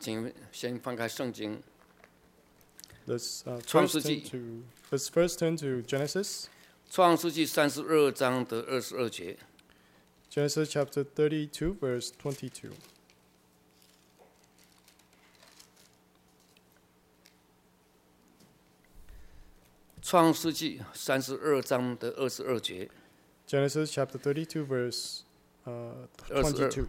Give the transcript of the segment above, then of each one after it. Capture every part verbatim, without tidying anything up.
请先翻开圣经。 Let's uh, 创 first 世 turn 纪 to let's first turn to Genesis. 创世纪三十二章的二十二节。 Genesis chapter thirty-two, verse twenty-two. 创世纪三十二章的二十二节。 Genesis chapter thirty-two, verse uh, twenty-two.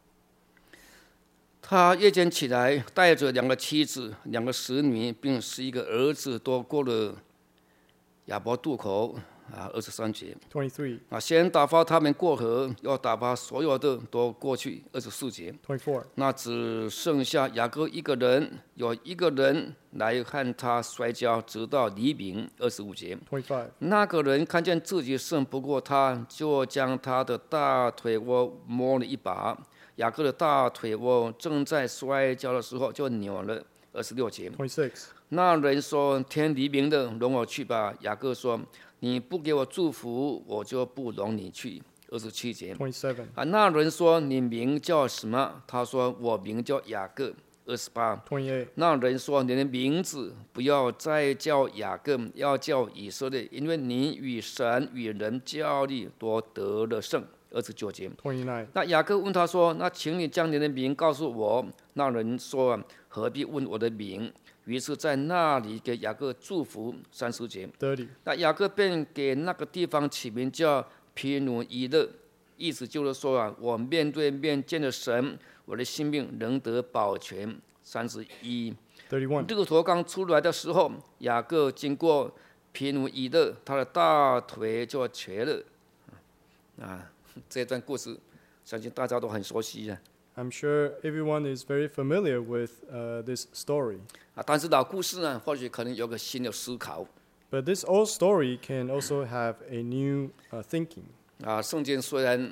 他夜间起来，带着两个妻子、两个使女，并十一个儿子，都过了亚伯渡口。啊，二十三节。 twenty-three. 啊，先打发他们过河，要打发所有的都过去。二十四节。 twenty-four. 那只剩下雅各一个人，有一个人来和他摔跤，直到黎明。二十五节。 twenty-five. 那个人看见自己胜不过他，就将他的大腿窝摸了一把。雅各的大腿窝正在摔跤的时候就扭了。二十六节。 twenty-six. 那人说：“天黎明的，容我去吧。”雅各说：“你不给我祝福，我就不容你去。”二十七节。 twenty-seven. 啊，那人说：“你名叫什么？”他说：“我名叫雅各。”二十八。 twenty-eight. 那人说：“你的名字不要再叫雅各，要叫以色列，因为你与神与人较力，都得了胜。”二十九节。 twenty-nine. 那雅各问他说：“那请你将你的名告诉我。”那人说：“何必问我的名？”于是，在那里给雅各祝福。三十节。 thirty. 那雅各便给那个地方起名叫皮努伊勒，意思就是说啊，我面对面见了神，我的性命仍得保全。三十一。 thirty-one. 日头刚出来的时候，雅各经过皮努伊勒，他的大腿就瘸了。啊，这段故事，相信大家都很熟悉啊。 I'm sure everyone is very familiar with uh, this story. 啊，但是老故事呢，或许可能有个新的思考。 But this old story can also have a new uh, thinking. 啊，圣经虽然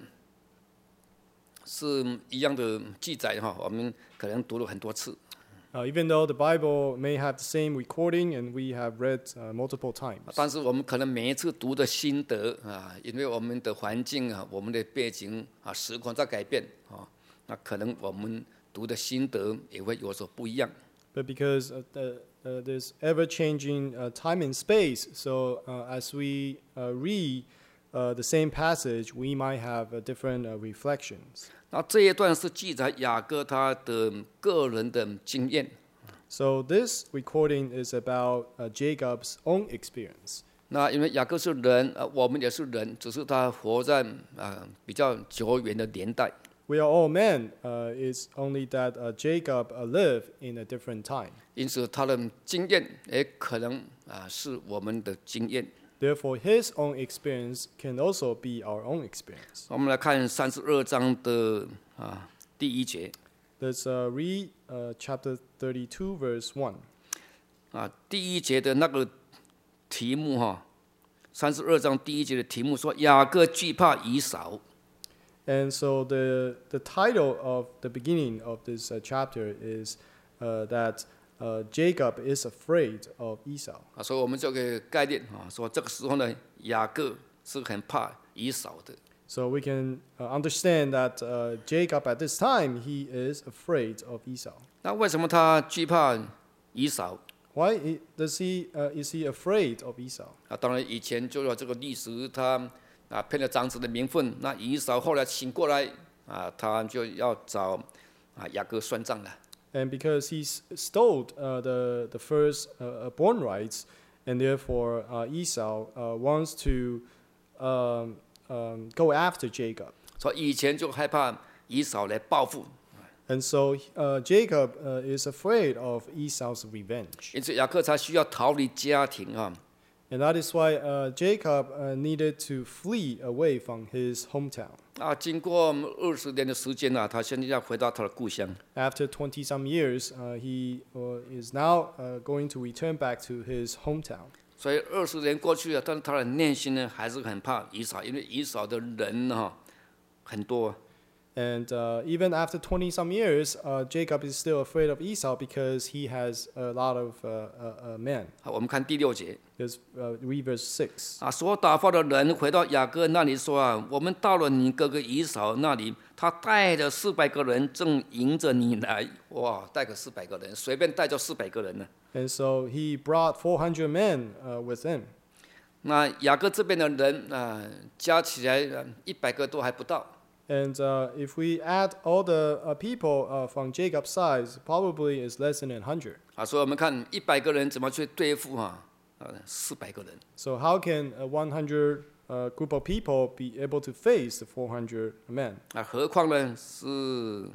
是一样的记载哈，我们可能读了很多次。 Uh, even though the Bible may have the same recording and we have read uh, multiple times. 但是我们可能每一次读的心得啊，因为我们的环境啊、我们的背景啊、时空在改变啊，那可能我们读的心得也会有所不一样。 But because uh, the, uh, there's ever-changing uh, time and space, so uh, as we uh, read uh, the same passage, we might have uh, different uh, reflections. 那这一段是记载雅各他的个人的经验。 So this recording is about uh, Jacob's own experience. 那因为雅各是人，呃，我们也是人，只是他活在啊、比较久远的年代。 We are all men. Uh, it's only that uh, Jacob uh, lived in a different time. 因此，他的经验也可能啊、是我们的经验。 Therefore, his own experience can also be our own experience. 我们来看三十二章的啊第一节 Let's uh, read uh, chapter thirty-two, verse one. 啊，第一节的那个题目哈，三十二章第一节的题目说雅各惧怕以扫。 And so the, the title of the beginning of this uh, chapter is uh, that uh, Jacob is afraid of Esau. 啊，所以我们这个概念啊，说这个时候呢，雅各是很怕以扫的。 So we can uh, understand that uh, Jacob at this time, he is afraid of Esau. 那为什么他惧怕以扫？ Why i- does he, uh, is he afraid of Esau? 啊，当然以前就有这个历史，他啊骗了长子的名分，那以扫后来醒过来啊，他就要找啊雅各算账了。 And because he s- stole uh, the, the first uh, born rights, and therefore uh, Esau uh, wants to um, um, go after Jacob. 所以以前就害怕以扫来报复， And so uh, Jacob uh, is afraid of Esau's revenge. 因此雅各才需要逃离家庭啊。 And that is why uh, Jacob uh, needed to flee away from his hometown. 啊，经过二十年的时间啊，他现在要回到他的故乡。 After twenty some years, uh, he uh, is now uh, going to return back to his hometown. 所以二十年过去了，但是他的内心呢还是很怕以扫，因为以扫的人哈、很多。 And uh, even after twenty some years, uh, Jacob is still afraid of Esau because he has a lot of uh, uh, uh, men. 好，我们看第六节 Because uh, read verse six. 啊，所打发的人回到雅各那里说啊，我们到了你哥哥以扫那里，他带着四百个人正迎着你来。哇，带个四百个人，随便带就四百个人了。 And so he brought four hundred men uh, with him. 那雅各这边的人啊，加起来一百个都还不到。 And uh, if we add all the uh, people uh, from Jacob's size, probably is less than a hundred. 啊，所以我们看一百个人怎么去对付哈啊四百个人。 So how can a one hundred uh, group of people be able to face the four hundred men? 啊，何况呢是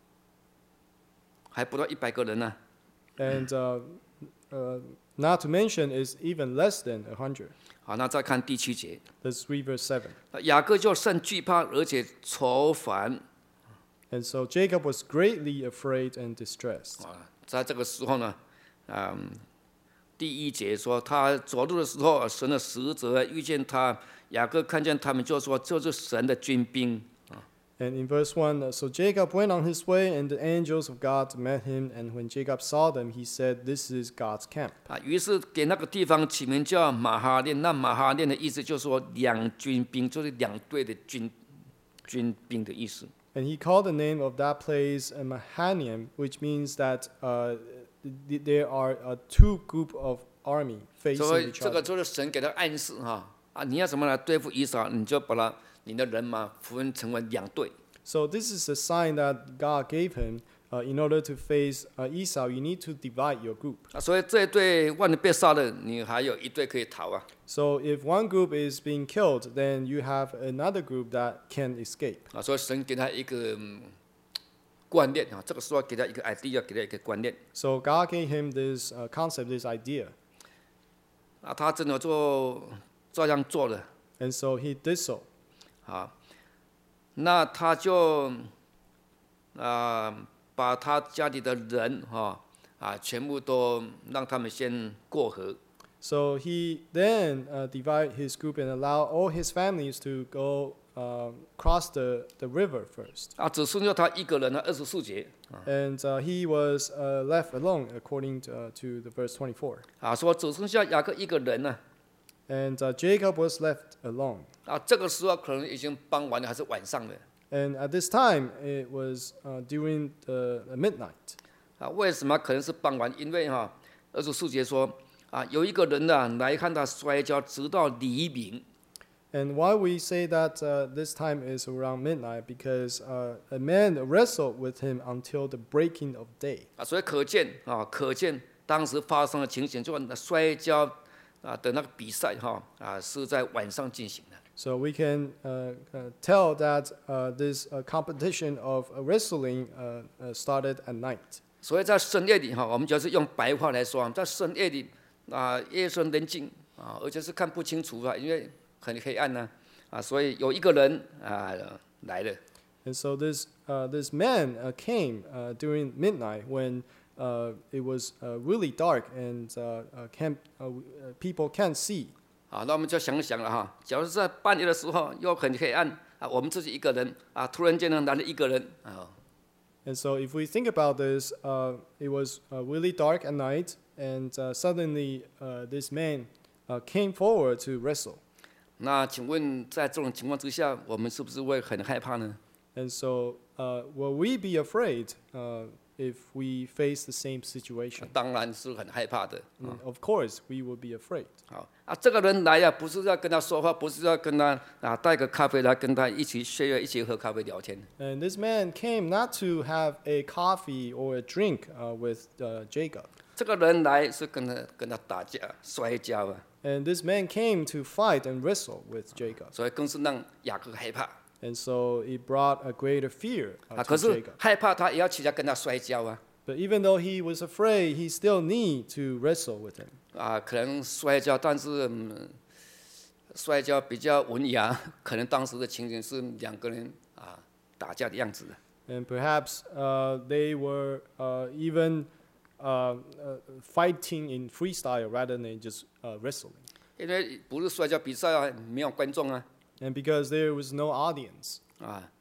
还不到一百个人呢、 And uh, uh, not to mention is even less than a hundred. 好，那再看第七节， Let's read verse seven. 雅各就甚惧怕，而且愁烦 And so Jacob was greatly afraid and distressed. 啊。在这个时候呢，嗯，第一节说他走路的时候，神的使者遇见他，雅各看见他们就说这是神的军兵。 And in verse one, uh, so Jacob went on his way, and the angels of God met him. And when Jacob saw them, he said, "This is God's camp." 啊，于是给那个地方起名叫马哈念。那马哈念的意思就是说两军兵，就是两队的军军兵的意思。 And he called the name of that place uh, Mahanaim, which means that uh, th- there are uh, two group of army 所 facing 以 each 这个 other. 就是神给他暗示哈啊，你要怎么来对付以扫，你就把他你的人马分成为两队。 So this is a sign that God gave him uh, in order to face uh, Esau. You need to divide your group. 啊，所以这一队万一被杀了，你还有一队可以逃啊。 So if one group is being killed, then you have another group that can escape. 啊，所以神给他一个、嗯、观念啊，这个时候给他一个 idea， 给他一个观念 So God gave him this uh, concept, this idea. 啊，他真的就这样做了 And so he did so. 啊。那他就啊，把他家里的人哈 啊，全部都让他们先过河。 So he then uh, divided his group and allowed all his families to go uh, cross the, the river first. 啊，只剩下他一个人了，二十四节 And uh, he was uh, left alone, according to, uh, to the verse twenty-four. 啊，说只剩下雅各一个人呢。 And uh, Jacob was left alone. 啊，这个时候可能已经傍晚了，还是晚上了。 And at this time, it was uh, during the, the midnight. 啊，为什么可能是傍晚？因为哈，二十四节说啊，有一个人呢、来看他摔跤，直到黎明。 And why we say that uh, this time is around midnight? Because uh, a man wrestled with him until the breaking of day. 啊，所以可见啊，可见当时发生的情形，就摔跤啊的那个比赛哈啊是在晚上进行的。 So we can uh, uh, tell that uh, this uh, competition of uh, wrestling uh, uh, started at night. 所以在深夜里哈，我们就是用白话来说，在深夜里啊，夜深人静啊，而且是看不清楚啊，因为很黑暗呢啊，所以有一个人啊来了。 And so this uh, this man uh, came uh, during midnight when uh, it was uh, really dark and uh, uh, can't, uh, people can't see. 啊，那我们就想想了哈，假如是在半夜的时候又很黑暗啊，我们自己一个人啊，突然间呢来了一个人啊， And so if we think about this, uh, it was uh, really dark at night, and uh, suddenly uh, this man uh, came forward to wrestle. 那请问在这种情况之下，我们是不是会很害怕呢？ And so uh, will we be afraid uh, if we face the same situation? 当然是很害怕的。 And of course, we will be afraid. 好啊，这个人来呀、不是要跟他说话，不是要跟他啊带个咖啡来跟他一起 share 一起喝咖啡聊天。 And this man came not to have a coffee or a drink uh, with uh, Jacob. 这个人来是跟他跟他打架摔跤啊， And this man came to fight and wrestle with Jacob. 所以更是让雅各害怕 And so it brought a greater fear 啊。 uh, 可 to 是 Jacob. 害怕他也要起来跟他摔跤啊 But even though he was afraid, he still need to wrestle with him. 啊，可能摔跤，但是、嗯、摔跤比较文雅，可能当时的情景是两个人啊打架的样子。 And perhaps uh, they were uh, even uh, uh, fighting in freestyle rather than just uh, wrestling. 因为不是摔跤比赛啊，没有观众啊 And because there was no audience. 啊，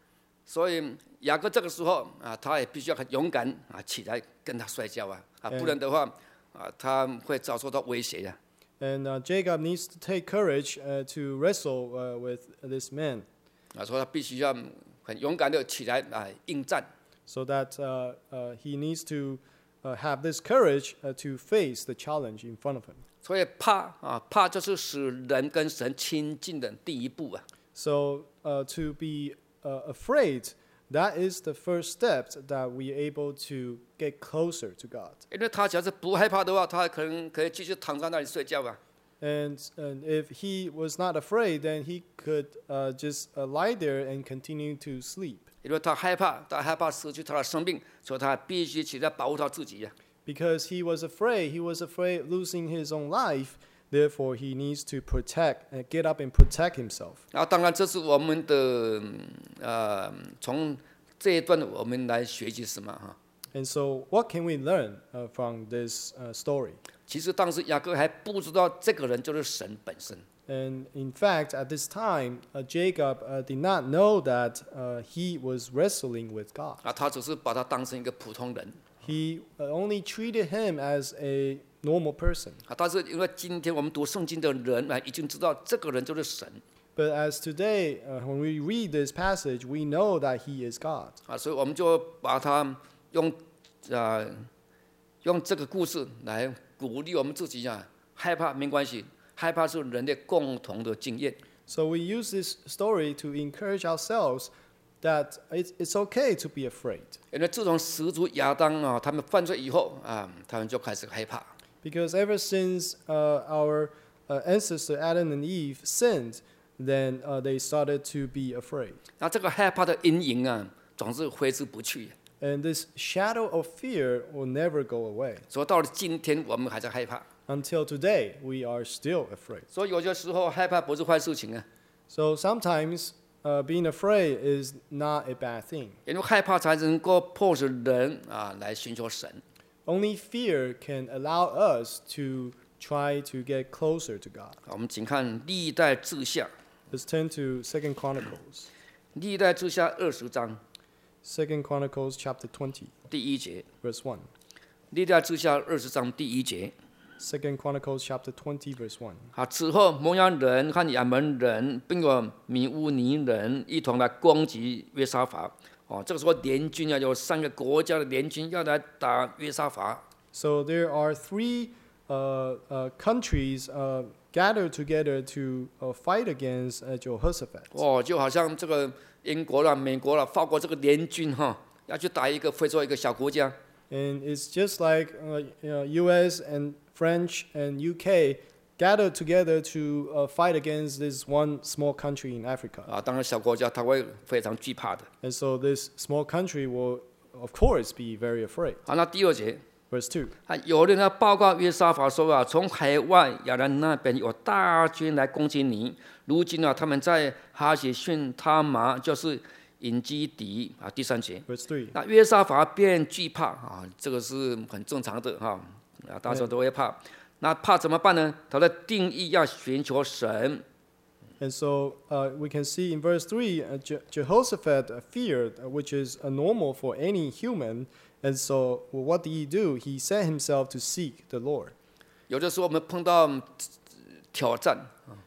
所以雅各这个时候啊，他也必须要很勇敢啊，起来跟他摔跤啊，啊，不然的话啊，他会遭受到威胁啊。 And uh, Jacob needs to take courage uh, to wrestle uh, with this man. 啊，所以他必须要很勇敢的起来啊，应战。 So that uh, uh, he needs to uh, have this courage uh, to face the challenge in front of him. 所以怕啊，怕就是使人跟神亲近的第一步啊。 So uh, to be uh, afraid, that is the first step that we are able to get closer to God. 因为他假如不害怕的话，他可能可以继续躺在那里睡觉啊。 And, and if he was not afraid, then he could uh, just uh, lie there and continue to sleep. 因为他害怕，他害怕失去他的生命，所以他必须起来保护他自己呀。 Because he was afraid, he was afraid losing his own life. Therefore, he needs to protect and get up and protect himself. 然后，当然这是我们的呃，从这一段我们来学习什么哈？ And so, what can we learn uh, from this uh, story? 其实当时雅各还不知道这个人就是神本身。 And in fact, at this time, uh, Jacob uh, did not know that uh, he was wrestling with God. 啊，他只是把他当成一个普通人。 He uh, only treated him as a normal person. 啊，但是因为今天我们读圣经的人啊，已经知道这个人就是神。 But as today, uh, when we read this passage, we know that he is God. 啊，所以我们就把他用啊、呃、用这个故事来鼓励我们自己啊，害怕没关系，害怕是人类共同的经验。 So we use this story to encourage ourselves that it's, it's okay to be afraid. 因为自从始祖亚当啊他们犯罪以后啊，他们就开始害怕。 Because ever since uh, our uh, ancestor Adam and Eve sinned, then uh, they started to be afraid. 那这个害怕的阴影啊，总是挥之不去。 And this shadow of fear will never go away. 所以到了今天，我们还在害怕。 Until today, we are still afraid. 所以有些时候害怕不是坏事情啊， So sometimes uh, being afraid is not a bad thing. 因为害怕才能够迫使人啊来寻求神。 Only fear can allow us to try to get closer to God. 我们请看历代志下， Let's turn to Second Chronicles. 历代志下二十章 Second Chronicles chapter twenty, 第一节。 verse one. 历代志下二十章第一节。 Second Chronicles chapter twenty, verse one. 好，此后摩押人和亚门人，并有米乌尼人一同来攻击约沙法。哦，这个时候联军啊，有三个国家的联军要来打约沙法。 So there are three uh, uh, countries uh, gathered together to uh, fight against uh, Jehoshaphat. 哦，就好像这个英国啦、美国啦、法国这个联军哈，要去打一个非洲一个小国家。 And it's just like uh, you know, U S and French and U K gathered together to uh, fight against this one small country in Africa. 啊，当然小国家他会非常惧怕的。 And so this small country will, of course, be very afraid. 好，那第二节， Verse two. 啊，有人呢报告约沙法说啊，从海外亚兰那边有大军来攻击你。如今呢，他们在哈谢逊他玛，就是隐基底啊。第三节， Verse three. 那约沙法便惧怕啊，这个是很正常的哈，啊，大家都会怕。那怕怎么办呢？他的定义要寻求神。 And so uh, we can see in verse three, uh, Je- Jehoshaphat uh, feared, uh, which is uh, normal for any human. And so well, what did he do? He set himself to seek the Lord. 有的时候我们碰到挑战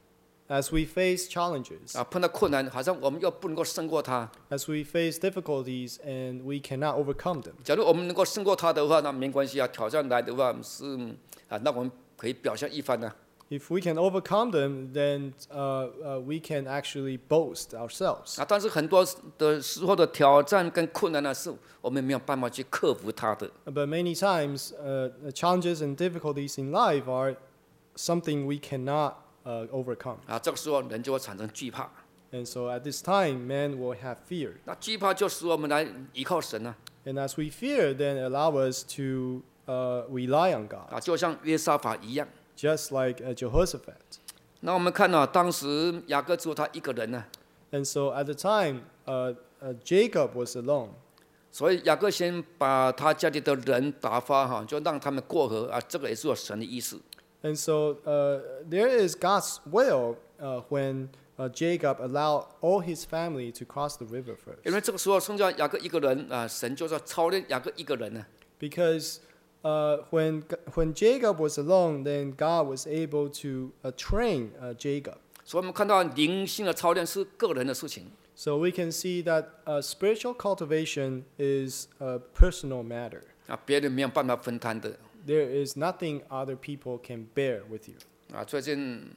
As we face challenges, 啊，碰到困难，好像我们又不能够胜过他。 as we face difficulties and we cannot overcome them. 假如我们能够胜过他的话，那没关系啊。挑战来的话是啊，那我们可以表现一番呢、啊。 If we can overcome them, then uh, uh, we can actually boast ourselves. 啊，但是很多的时候的挑战跟困难呢，是我们没有办法去克服它的。 But many times, uh, the challenges and difficulties in life are something we cannot uh, overcome. 啊，这个时候人就会产生惧怕。 And so at this time, man will have fear. 那惧怕就使我们来依靠神啊。 And as we fear, then allow us to uh, rely on God, 啊，就像约沙法一样。 just like uh, Jehoshaphat. 那我们看到、啊、当时雅各只有他一个人呢、啊， And so at the time, uh, uh, Jacob was alone. 所以雅各先把他家里的人打发哈，就让他们过河啊，这个也是有神的意思。 And so uh, there is God's will uh, when uh, Jacob allowed all his family to cross the river 因 first. 为这个时候剩下雅各一个人啊，神就是要操练雅各一个人呢、 Because uh, when when Jacob was alone, then God was able to uh, train uh, Jacob. 所以我们看到灵性的操练是个人的事情。 So we can see that uh, spiritual cultivation is a personal matter. 啊，别人没有办法分摊的 There is nothing other people can bear with you. 啊。最近，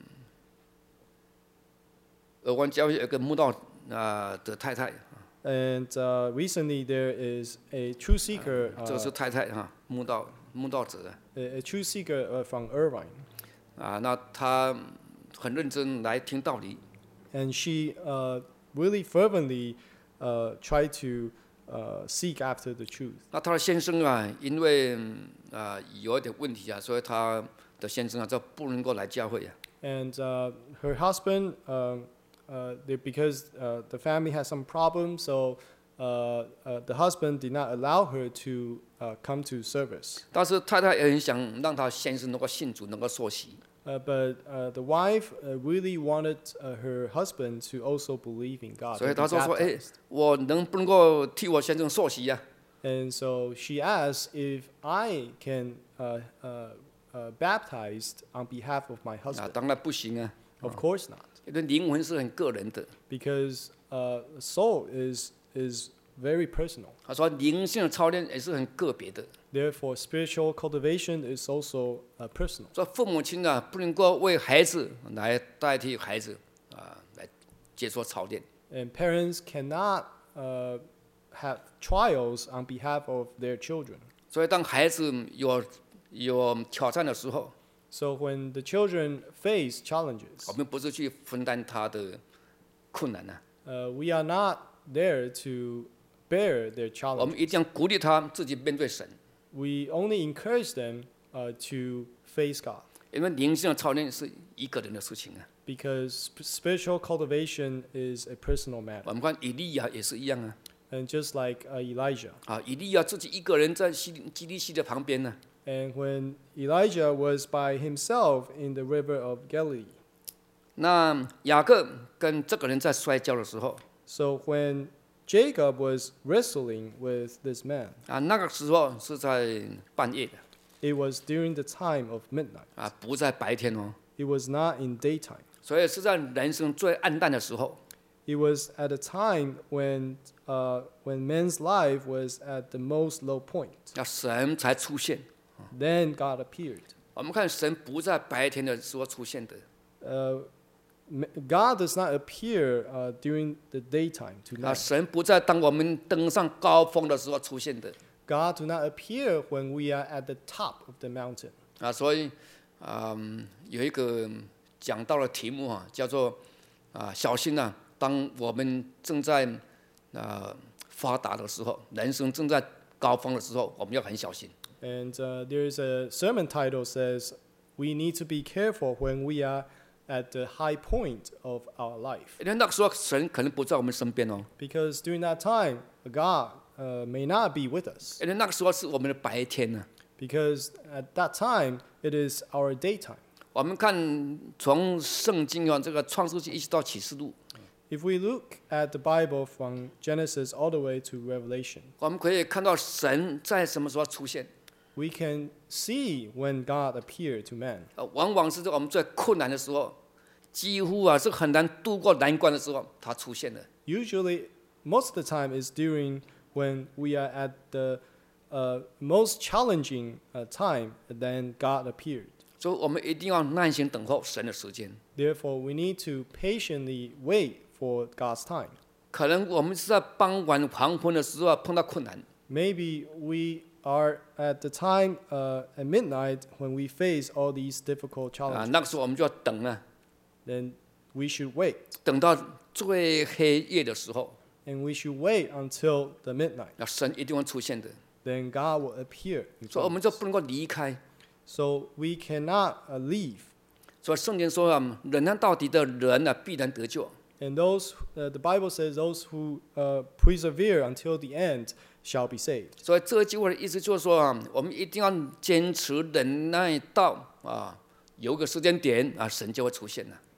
俄湾教会有一个慕道啊的太太， And uh, recently there is a true seeker, 这个是 uh, 太太哈，慕道慕道者 a, a true seeker uh, from Irvine, 啊，那她很认真来听道理 and she uh, really fervently uh, tried to uh, seek after the truth. 那她的先生啊，因为啊有一点问题啊，所以她的先生啊就不能够来教会啊。 And uh, her husband, um, uh, they, because uh, the family has some problems, so uh, uh, the husband did not allow her to uh, come to service. 但是太太也很想让她先生能够信主，能够受洗。 Uh, but uh, the wife uh, really wanted uh, her husband to also believe in God. 所以 to be 她就说：“哎 baptized.， 我能不能够替我先生受洗呀、 And so she asked if I can uh, uh, uh, baptized on behalf of my 啊？”啊， husband. 当然不行啊， Of course not, 因为灵魂是很个人的。 because uh, soul is is very personal. 他说灵性的操练也是很个别的。 Therefore, spiritual cultivation is also uh, personal. 所以父母亲啊，不能够为孩子来代替孩子啊来接受操练。 And parents cannot uh, have trials on behalf of their children. 所以当孩子有有挑战的时候， So when the children face 我 challenges, 们不是去分担他的困难啊， uh, we are not there to bear their 我们 challenges. 一定要鼓励他自己面对神， We only encourage them uh, to face God, 因为灵性的操练是一个人的事情啊。 because sp- spiritual cultivation is a personal matter. 我们看以利亚也是一样啊， And just like uh, Elijah. 啊，以利亚自己一个人在西基利溪的旁边呢、 And when Elijah was by himself in the river of Galilee, 那雅各跟这个人在摔跤的时候 so when Jacob was wrestling with this man, 啊，那个时候是在半夜的 it was during the time of midnight. 啊，不在白天哦， It was not in daytime. 所以是在人生最暗淡的时候 It was at a time when, uh, when man's life was at the most low point. 那神才出现。 Then God appeared. 我们看神不在白天的时候出现的， Uh, m- God does not appear uh, during the daytime 啊， tonight. 神不在当我们登上高峰的时候出现的， God do not appear when we are at the top of the mountain. 啊，所以，嗯，有一个讲到的题目啊，叫做啊，小心呐、当我们正在啊发达的时候，人生正在高峰的时候，我们要很小心。 And uh, there's a sermon title says, we need to be careful when we are at the high point of our life. 因为那个时候神可能不在我们身边哦， Because during that time, God uh, may not be with us. 因为那个时候是我们的白天呢、 Because at that time, it is our daytime. 我们看从圣经啊，这个创世纪一直到启示录， If we look at the Bible from Genesis all the way to Revelation, 我们可以看到神在什么时候出现。 we can see when God appeared to man. 呃，往往是在我们最困难的时候，几乎啊是很难度过难关的时候，他出现了。 Usually, most of the time is during when we are at the uh, most challenging uh, time, and then God appeared. 所以我们一定要耐心等候神的时间。 Therefore, we need to patiently wait for God's time. 可能我们是在傍晚黄昏的时候碰到困难， Maybe we are at the time uh, at midnight when we face all these difficult 啊， challenges. 那个时候我们就要等啊， Then we should wait, 等到最黑夜的时候， and we should wait until the midnight. 那神一定会出现的。 Then God will appear. in 所以我 front 们 of 就 us. 不能够离开。 So we cannot uh, leave. 所以圣经说啊，忍耐到底的人啊，必然得救。 And those, uh, the Bible says, those who uh, persevere until the end shall be saved. 所以这句话的意思就是说啊，我们一定要坚持忍耐到啊，有个时间点啊，神就会出现了。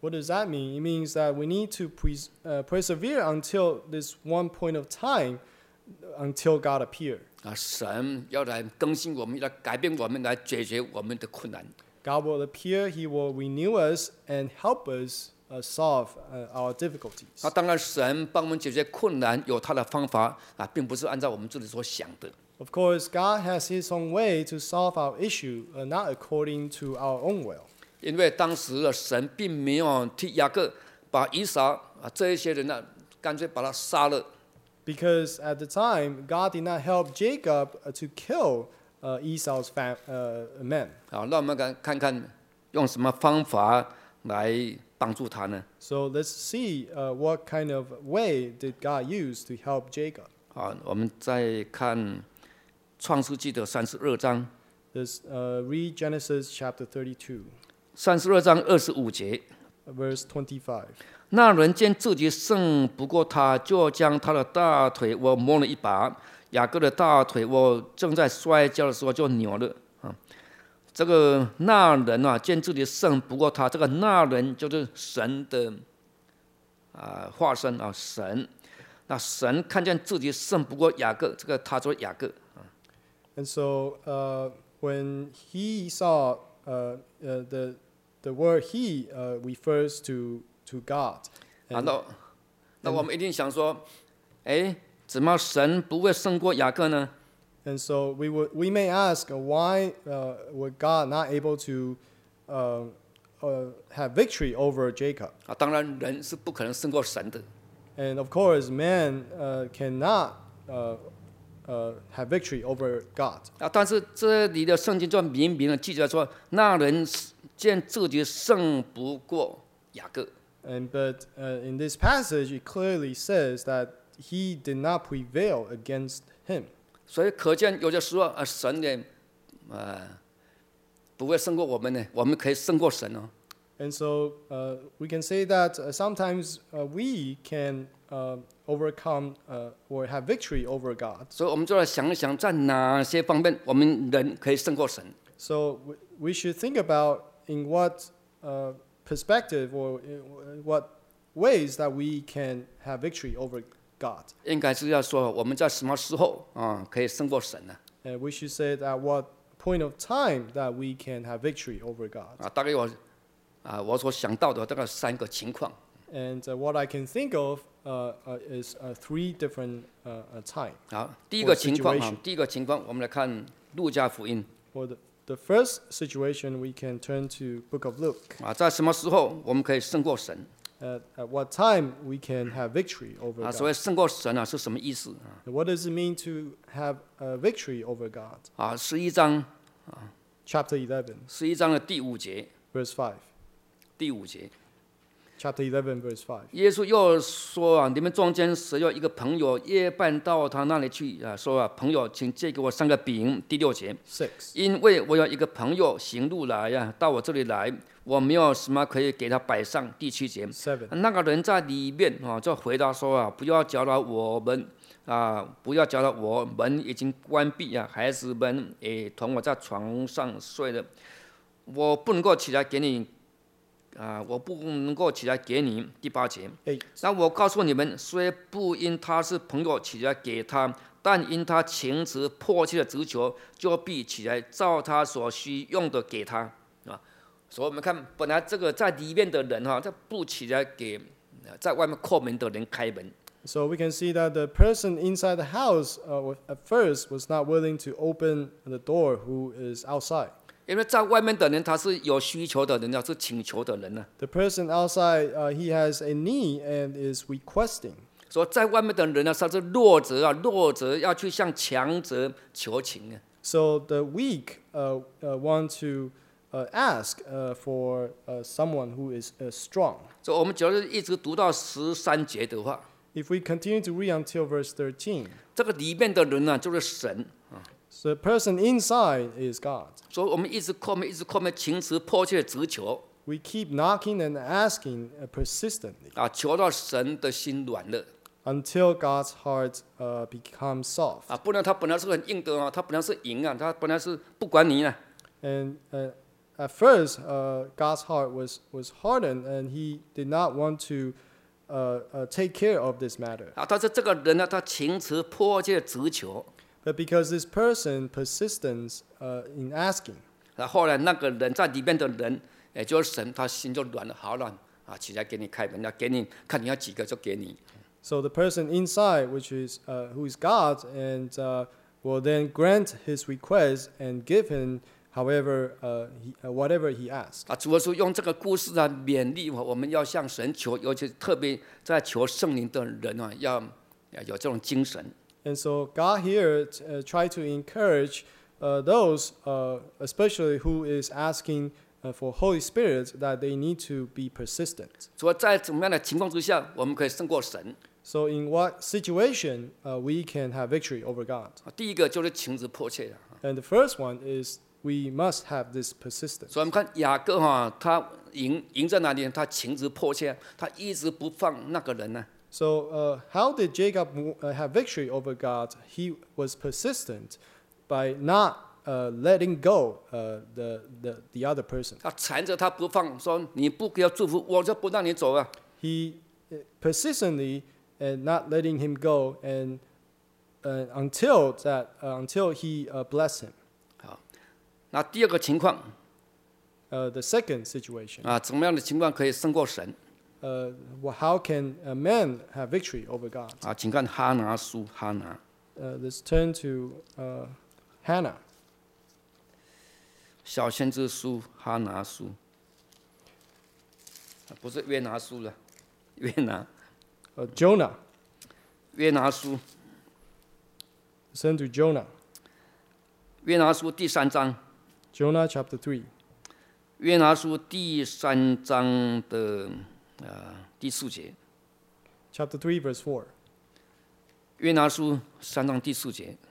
What does that mean? It means that we need to pres- uh, persevere until this one point of time, until God appears. 啊，神要来更新我们，要来改变我们，来解决我们的困难。 God will appear, He will renew us and help us uh, solve uh, our difficulties. 那当然，神帮我们解决困难有他的方法啊，并不是按照我们自己所想的。 Of course, God has His own way to solve our issue, uh, not according to our own will. 因为当时的神并没有替雅各把以扫啊这一些人呢，干脆把他杀了。 Because at the time, God did not help Jacob uh, to kill uh, Esau's fam- uh, men. 好，那我们看看看用什么方法来帮助他呢？ So let's see uh, what kind of way did God use to help Jacob. 好，我们再看创世纪的三十二章， Let's uh, read Genesis chapter thirty-two, 三十二章二十五节。 verse twenty-five. 那人见自己胜不过他，就将他的大腿我摸了一把。雅各的大腿我正在摔跤的时候就扭了啊。这个那人啊，见自己胜不过他，这个那人就是神的啊化身啊，神。那神看见自己胜不过雅各，这个他说雅各啊。 And so uh, when he saw uh, uh, the the word he uh, refers to to God. 啊， And, 那那我们一定想说，哎，怎么神不会胜过雅各呢？ and so we would we may ask uh, why uh, was God not able to uh, uh, have victory over Jacob? 啊，当然人是不可能胜过神的。 And of course, man uh, cannot uh, uh, have victory over God. 啊，但是这里的圣经就明明的记载说，那人见自己胜不过雅各。 And but uh, in this passage, it clearly says that he did not prevail against him. 所以可见有的时候啊，神呢，呃，不会胜过我们呢，我们可以胜过神哦。 And so uh, we can say that uh, sometimes uh, we can uh, overcome uh, or have victory over God. 所以我们就要想一想，在哪些方面我们人可以胜过神。 So we, we should think about in what uh, perspective or in what ways that we can have victory over God. 应该是要说我们在什么时候啊可以胜过神呢？ And we should say at what point of time that we can have victory over God. 啊，大概我啊我所想到的大概三个情况。 And uh, what I can think of uh, uh, is uh, three different uh, uh, time. 好，第一个 Or 情况啊 situation.， 第一个情况，我们来看路加福音 For the, the first situation, we can turn to Book of Luke. 啊，在什么时候我们可以胜过神 At, at what time we can have victory over 啊？ God. 所谓胜过神啊是什么意思啊？ What does it mean to have a victory over God? 啊，十一章 Chapter eleven, 十一章的第五节， verse five. 第五节， Chapter eleven, verse five. 耶稣又说啊，你们中间谁有一个朋友夜半到他那里去啊，说啊，朋友，请借给我三个饼。第六节， Six. 因为我有一个朋友行路来呀、啊，到我这里来，我没有什么可以给他摆上。第七节， Seven. 那个人在里面啊，就回答说啊，不要搅扰我们啊，不要搅扰我，门已经关闭啊，孩子们也同我在床上睡了，我不能够起来给你啊，我不能够起来给你。第八节， Eight. 那我告诉你们，虽不因他是朋友起来给他，但因他情辞迫切的直求，就必起来照他所需用的给他啊。所以我们看，本来这个在里面的人哈，他不起来给在外面叩门的人开门。 So we can see that the person inside the house uh, at first was not willing to open the door who is outside. 因为在外面的人他是有需求的人，他是请求的人呢、 The person outside, uh, he has a need and is requesting. 所以在外面的人呢，他是弱者啊，弱者要去向强者求情啊。 So the weak uh, uh, want to uh, ask uh, for uh, someone who is uh, strong. 所以我们只要是一直读到十三节的话， If we continue to read until verse thirteen, 这个里面的人呢、就是神。 so the person inside is God. 所以我们一直叩门，一直叩门，情辞迫切的直求 We keep knocking and asking uh, persistently 啊，求到神的心软了 until God's heart uh, becomes soft. 啊，不然他本来是很硬的啊，他本来是赢啊，他本来是不管你呢 And uh, at first, uh, God's heart was, was hardened, and he did not want to uh, uh, take care of this matter. 啊，但是这个人呢，他情辞迫切直求， But because this person persistence uh, in asking, 啊，后来那个人在里面的人，也就是神，他心就软了，好了，啊，起来给你开门，要给你看你要几个就给你。 so the person inside, which is uh, who is God, and uh, will then grant his request and give him however uh, he, uh, whatever he asks. 啊，主要是用这个故事啊勉励我，我们要向神求，尤其特别在求圣灵的人啊，要要有这种精神。 And so God here uh, try to encourage uh, those, uh, especially who is asking uh, for Holy Spirit, that they need to be persistent. 所以在怎么样的情况之下，我们可以胜过神？ So in what situation uh, we can have victory over God? 啊，第一个就是情之迫切的。 And the first one is we must have this persistence. 所以我们看雅各哈，他赢赢在哪里？他情之迫切，他一直不放那个人呢。 So uh, how did Jacob uh, have victory over God? He was persistent by not uh, letting go uh, the, the, the other person. 他缠着他不放，说你不给我祝福，我就不让你走啊。 He uh, persistently and not letting him go, and uh, until that uh, until he uh, blessed him. 好，那第二个情况 Uh, the second situation, 啊，怎么样的情况可以胜过神 uh, well, how can a man have victory over God? 啊？请看哈拿书，哈拿 Uh, let's turn to uh, Hannah, 小先知书，哈拿书，啊不是约拿书了，约拿 uh, Jonah. 约拿书， Let's turn to Jonah, 约拿书第三章， Jonah chapter three. 约拿书第三章的啊第四节， Chapter three, verse four. 约拿书三章第四节，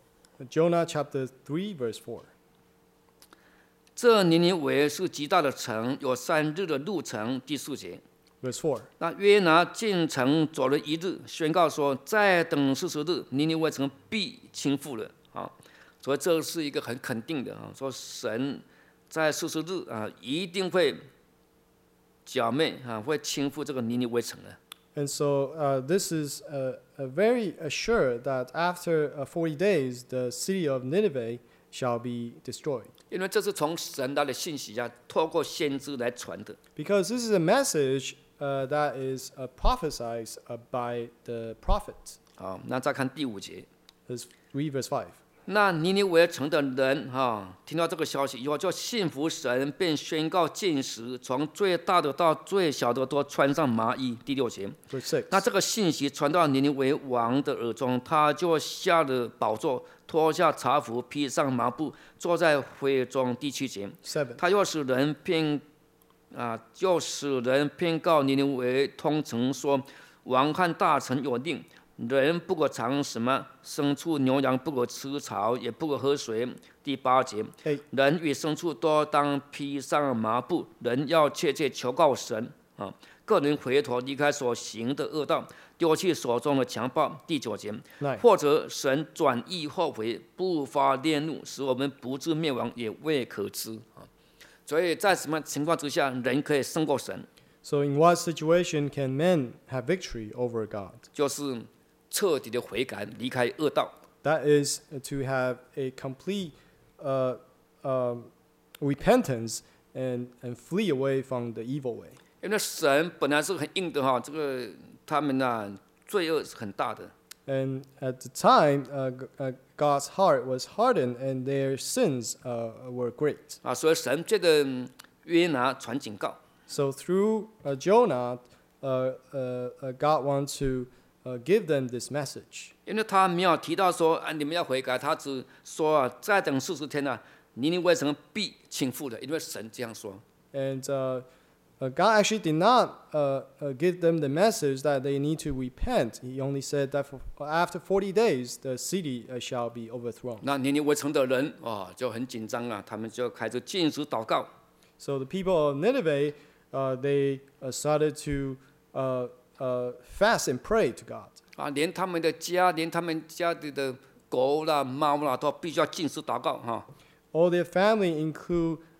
Jonah chapter three, verse four. 这尼尼微是极大的城，有三日的路程。第四节， Verse four. 那约拿进城走了一日，宣告说：再等四十日，尼尼微城必倾覆了。啊，所以这是一个很肯定的啊，说神在四十日啊一定会剿灭啊，会倾覆这个尼尼微城的。 And so uh, this is uh, uh, very assured that after uh, forty days, the city of Nineveh shall be destroyed. 因为这是从神来的信息啊，透过先知来传的。 Because this is a message uh, that is uh, prophesied uh, by the prophet. 好，那再看第五节， Let's read verse five. 那尼尼微城的人哈、啊，听到这个消息以后，就信服神，便宣告禁食，从最大的到最小的都穿上麻衣。第六节， Verse six. 那这个信息传到尼尼微王的耳中，他就下了宝座，脱下茶服，披上麻布，坐在会中。第七节， Seven. 他又使人骗啊，又使人骗告尼尼微通城说，王和大臣有令。人不可尝什么牲畜牛羊，不可吃草，也不可喝水。第八节， Eight. 人与牲畜都当披上麻布，人要切切求告神啊，个人回头离开所行的恶道，丢弃手中的强暴。第九节， Nine. 或者神转意后悔，不发烈怒，使我们不致灭亡，也未可知啊。所以在什么情况之下，人可以胜过神？ So in what situation can men have victory over God? 就是彻底的悔改，离开恶道。 That is to have a complete uh, um, repentance and, and flee away from the evil way. 因为神本来是很硬的哈，这个他们啊罪恶是很大的。 And at the time, uh, G- uh, God's heart was hardened and their sins uh, were great. 啊，所以神借着约拿传警告， So through uh, Jonah, uh, uh, uh, God wants to uh, give them this message. 因为他没有提到说啊你们要悔改，他只说啊再等四十天啊，尼尼微城必倾覆的，因为神这样说。 And uh, uh, God actually did not uh, uh, give them the message that they need to repent. He only said that for, after forty days, the city uh, shall be overthrown. 那尼尼微城的人啊就很紧张啊，他们就开始禁食祷告。 So the people of Nineveh, uh, they uh, started to uh, uh, fast and pray to God. 啊，连他们的家，连他们家里的狗啦、猫啦，都必须要禁食祷告哈。 All their family, include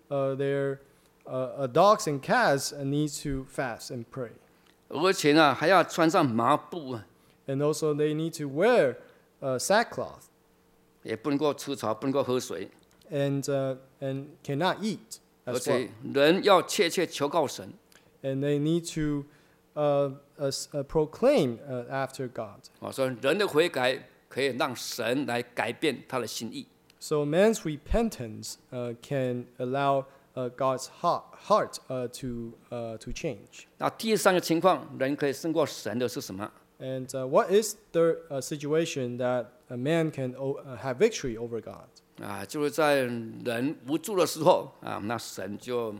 uh, their uh, uh, dogs and cats uh, need to fast and pray. 而且呢，还要穿上麻布啊， And also they need to wear uh, sackcloth 也不能够吃草，不能够喝水， and, uh, and cannot eat 而 as well. 且人要切切求告神。 And they need to uh, uh, s- uh, proclaim uh, after God. 啊，所以人的悔改可以让神来改变他的心意。 So man's repentance uh, can allow uh, God's heart, heart uh, to, uh, to change. 那第三个情况，人可以胜过神的是什么？ And uh, what is the uh, situation that a man can o- uh, have victory over God? 啊，就是在人无助的时候啊，那神就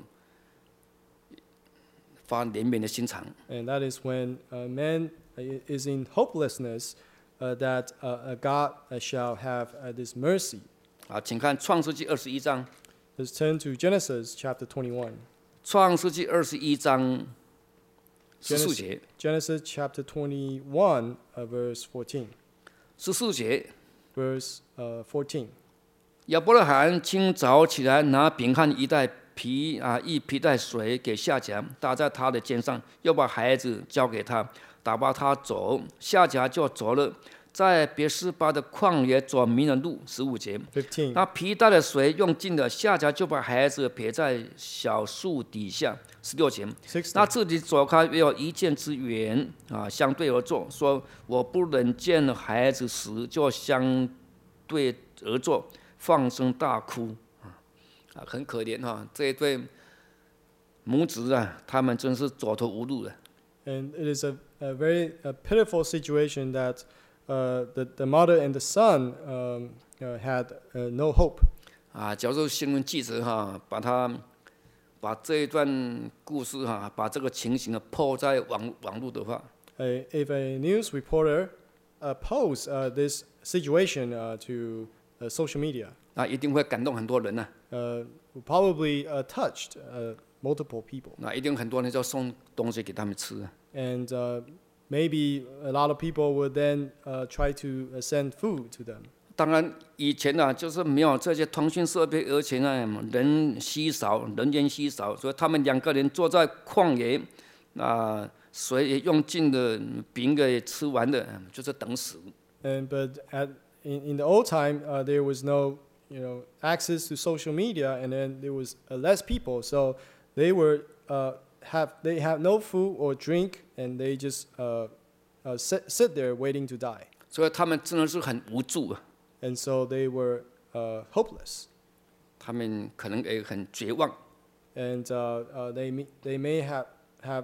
发怜悯的心肠。 And that is when uh, man i- is in hopelessness uh, that uh, uh, God uh, shall have uh, this mercy. 啊，请看创世纪二十一章， Let's turn to Genesis chapter twenty-one. 创世纪二十一章十四 Genesis, 节， Genesis chapter twenty-one, uh, verse fourteen. 十四节， Verse uh, fourteen. 亚伯拉罕清早起来，拿饼和一袋皮啊一皮带水给夏甲，打在他的肩上，又把孩子交给他，打发他走，夏甲就走了。在别是巴的旷野走迷了路，十五节。 fifteen. 那皮带的水用尽了，夏甲就把孩子撇在小树底下，十六节。 sixteen. 那自己走开，约有一箭之远啊，相对而坐，说我不忍见孩子死，就相对而坐，放声大哭啊，啊，很可怜哈、这一对母子啊，他们真是走投无路了。 And it is a, a very uh, pitiful situation that uh, the, the mother and the son um, uh, had uh, no hope. 啊，假如新闻记者哈、把他把这一段故事哈、把这个情形啊抛在网网络的话， Uh, if a news reporter uh, posts uh, this situation uh, to uh, social media, 那一定会感动很多人呐、 uh, probably uh, touched uh, multiple people. 那一定很多人就送东西给他们吃啊。 And uh, maybe a lot of people would then uh, try to uh, send food to them. 当然，以前呢、就是没有这些通讯设备，而且呢人稀少，人烟稀少，所以他们两个人坐在旷野，啊、水也用尽了，饼也吃完了，就是等死。 And but at in, in the old time, uh, there was no you know access to social media, and then there was uh, less people, so they were uh, have they have no food or drink, and they just uh, uh, sit sit there waiting to die, 所以他们真的是很无助啊， and so they were uh, hopeless, 他们可能也很绝望。 and uh, uh, they may, they may have have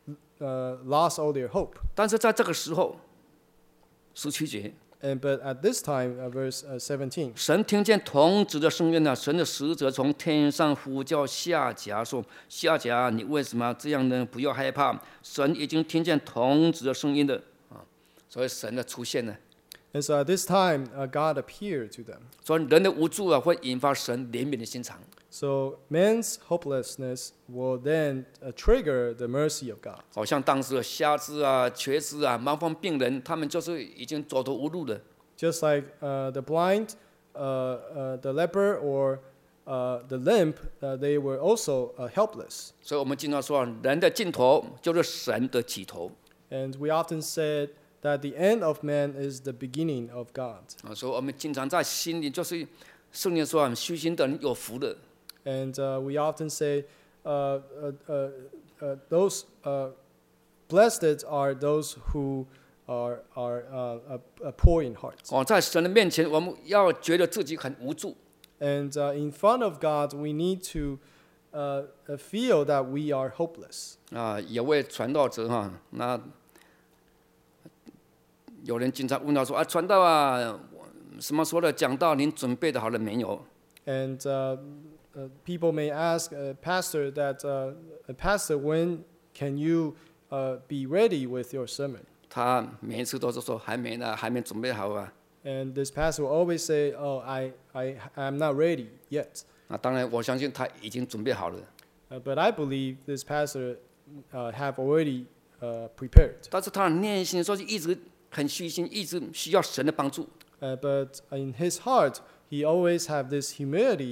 uh, lost all their hope. 但是在这个时候，十七节， And but at this time, uh, verse uh, seventeen. 神听见童子的声音呢，神的使者从天上呼叫夏甲说：“夏甲，你为什么这样呢？不要害怕，神已经听见童子的声音了啊！”所以神的出现呢， And so at this time, uh, God appeared to them. 所以人的无助啊，会引发神怜悯的心肠。 So man's hopelessness will then uh, trigger the mercy of God. 好像当时的瞎子啊、瘸子啊、麻风病人，他们就是已经走投无路了。 Just like uh, the blind, uh, uh, the leper, or uh, the limp, uh, they were also uh, helpless. 所以我们经常说啊，人的尽头就是神的起头 And we often said that the end of man is the beginning of God. 啊。所以我们经常在心里就是圣经说啊，虚心的人有福了。 And uh, we often say, uh, uh, uh, uh, those uh, blessed are those who are, are uh, uh, uh, poor in heart. 哦，在神的面前，我们要觉得自己很无助。 And uh, in front of God, we need to uh, uh, feel that we are hopeless. 啊，有位传道者哈，那有人经常问他说：“啊，传道啊，什么时候的讲道您准备的好了没有？” And uh, uh, people may ask a pastor that, uh, a pastor, when can you uh, be ready with your sermon? 他每一次都是说还没呢，还没准备好啊。 And this pastor will always say, "Oh, I, I, I'm not ready yet." 那当然，我相信他已经准备好了。 Uh, but I believe this pastor uh, have already uh, prepared. 但是他的内心说是一直很虚心，一直需要神的帮助。 Uh, but in his heart, he always have this humility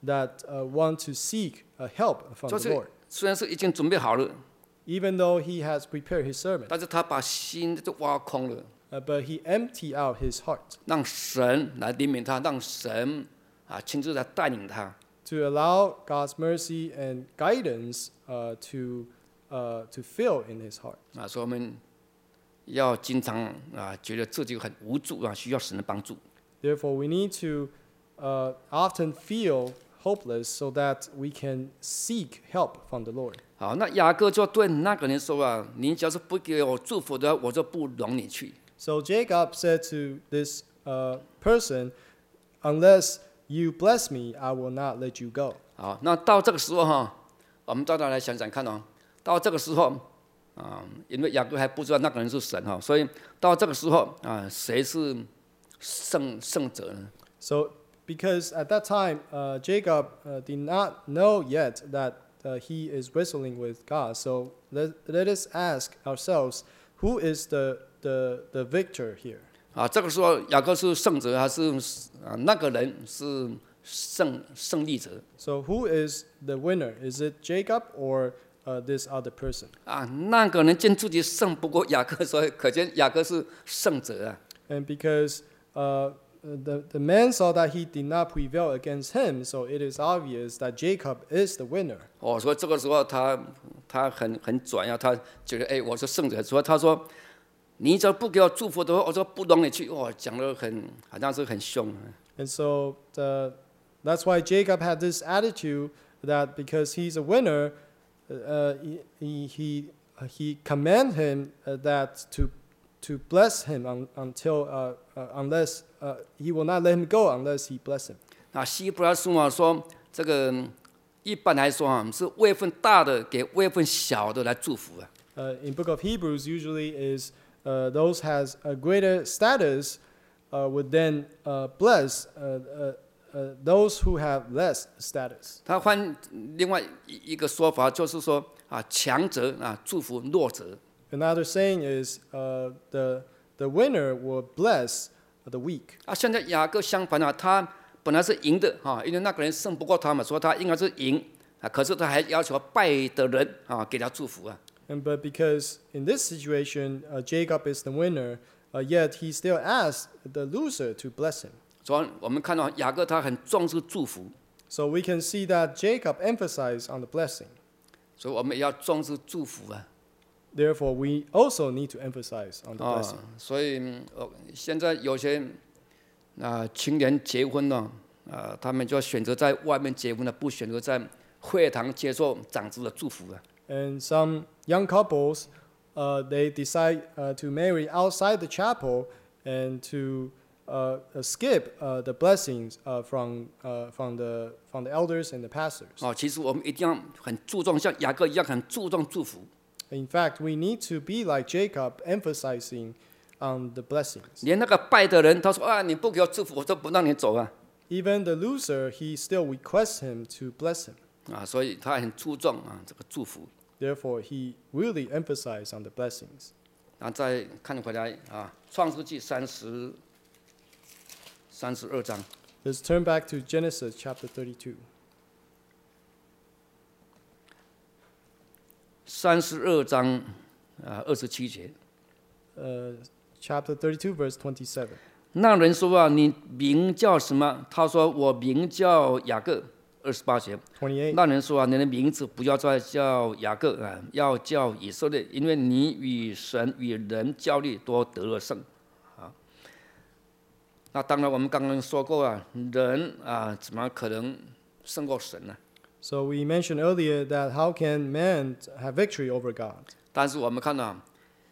that uh, want to seek uh, help from 就 the 是 Lord. 虽然是已经准备好了， Even though he has prepared his sermon, 但是他把心就挖空了， uh, but he emptied out his heart 让神来怜悯他，让神啊亲自来带领他。 to allow God's mercy and guidance uh, to uh, to fill in his heart. 啊，所以我们要经常啊觉得自己很无助啊，需要神的帮助。 Therefore, we need to uh, often feel hopeless so that we can seek help from the Lord. 好，那雅各就对那个人说啊：“你只要是不给我祝福的，我就不容你去。” So Jacob said to this uh, person, "Unless you bless me, I will not let you go." 好，那到这个时候哈，我们大家来想想看哦。到这个时候啊，因为雅各还不知道那个人是神哈，所以到这个时候啊，谁是圣圣者呢？ So, because at that time, uh, Jacob uh, did not know yet that uh, he is wrestling with God. So let, let us ask ourselves, who is the, the, the victor here? 啊，这个时候雅各是圣者还是啊那个人是胜胜利者？ So who is the winner? Is it Jacob or uh, this other person? 啊，那个人见自己胜不过雅各，所以可见雅各是胜者啊。 And because uh, the, the man saw that he did not prevail against him, so it is obvious that Jacob is the winner. 哦，所以这个时候他他很很转呀，他觉得哎我是胜者，所以他说你只要不给我祝福的话，我就不容你去。哇，讲得很好像是很凶。 And so the, that's why Jacob had this attitude that because he's a winner, uh, he, he, he, he command him uh, that to, to bless him un, until, uh, uh, unless, uh, he will not let him go unless he bless him. 那希伯来书啊说，这个一般来说啊是位分大的给位分小的来祝福啊。 Uh, in book of Hebrews, usually is uh, those has a greater status uh, would then uh, bless uh, uh, uh, those who have less status. 他换另外一个说法，就是说啊，强者啊祝福弱者。 Another saying is uh, the the winner will bless the weak. 啊，现在雅各相反啊，他本来是赢的啊，因为那个人胜不过他嘛，所以他应该是赢啊，可是他还要求败的人啊给他祝福啊。 And but because in this situation uh, Jacob is the winner, uh, yet he still asks the loser to bless him. 所以我们看到雅各他很重视祝福， So we can see that Jacob emphasized on the blessing. 所以我们也要重视祝福啊。 Therefore, we also need to emphasize on the 啊 blessing.， 所以呃，现在有些啊青年结婚了啊，他们就选择在外面结婚了，不选择在会堂接受长子的祝福啊。 And some young couples, uh, they decide uh, to marry outside the chapel and to uh, uh, skip uh, the blessings uh, from uh, from the from the elders and the pastors. 哦，其实我们一定要很注重，像雅各一样很注重祝福。 In fact, we need to be like Jacob, emphasizing on the blessings. 连那个拜的人，他说啊，你不给我祝福，我就不让你走啊。 Even the loser, he still requests him to bless him. 啊，所以他很注重啊这个祝福。 Therefore, he really emphasized on the blessings. 然后再看回来啊，《创世纪》三十三十二章， Let's turn back to Genesis chapter thirty-two. 三十二章啊二十七节。 Uh, chapter thirty-two, verse twenty-seven. 那人说啊，你名叫什么？他说我名叫雅各。二十八节。 twenty-eight. 那人说啊，你的名字不要再叫雅各啊，要叫以色列，因为你与神与人较力都得了胜。啊，那当然我们刚刚说过啊，人啊怎么可能胜过神呢？ So we mentioned earlier that how can man have victory over God? 但是我们看到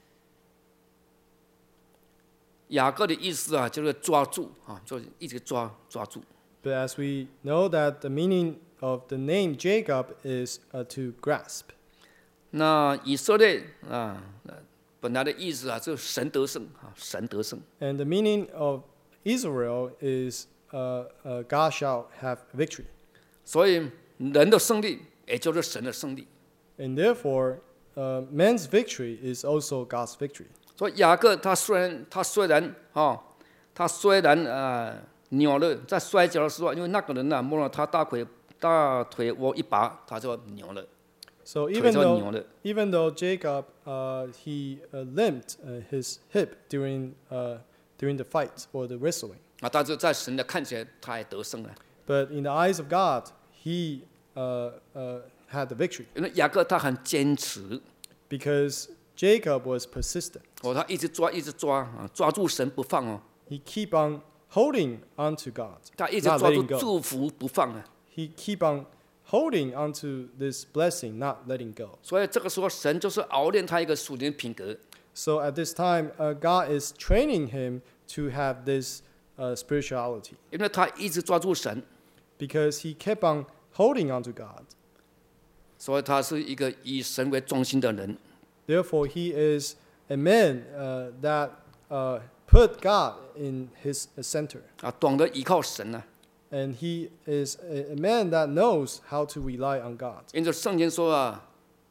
雅各的意思啊，就是抓住啊，就是一直抓抓住。 But as we know that the meaning of the name Jacob is uh, to grasp. 那以色列啊，本来的意思啊，就是神得胜啊，神得胜。 And the meaning of Israel is uh, uh, God shall have victory. 所以人的胜利，也就是神的胜利。 And therefore, uh, man's victory is also God's victory. 所以雅各他虽然他虽然哦，他虽然啊、呃、扭了，在摔跤的时候，因为那个人呢、啊、摸了他大腿大腿窝一拔，他就扭了， So 腿 even 就 though 扭了。 even though Jacob uh, he uh, limped uh, his hip during uh, during the fight or the wrestling, 啊，但是在神的看起来，他还得胜了， but in the eyes of God, he uh, uh, had the victory 因为雅各他很坚持， because Jacob was persistent. 哦，他一直抓，一直抓啊，抓住神不放哦， He keep on holding onto God, 他一直 not 抓住 letting go. 祝福不放啊。 He keep on holding onto this blessing, not letting go. 所以这个时候，神就是熬练他一个属灵的品格。 So at this time, uh, God is training him to have this uh, spirituality 因为他一直抓住神， because he kept on holding onto God. 所以他是一个以神为中心的人。 Therefore, he is a man uh, that uh, put God in his center. 啊，懂得依靠神啊。 And he is a, a man that knows how to rely on God. 因此圣经说啊，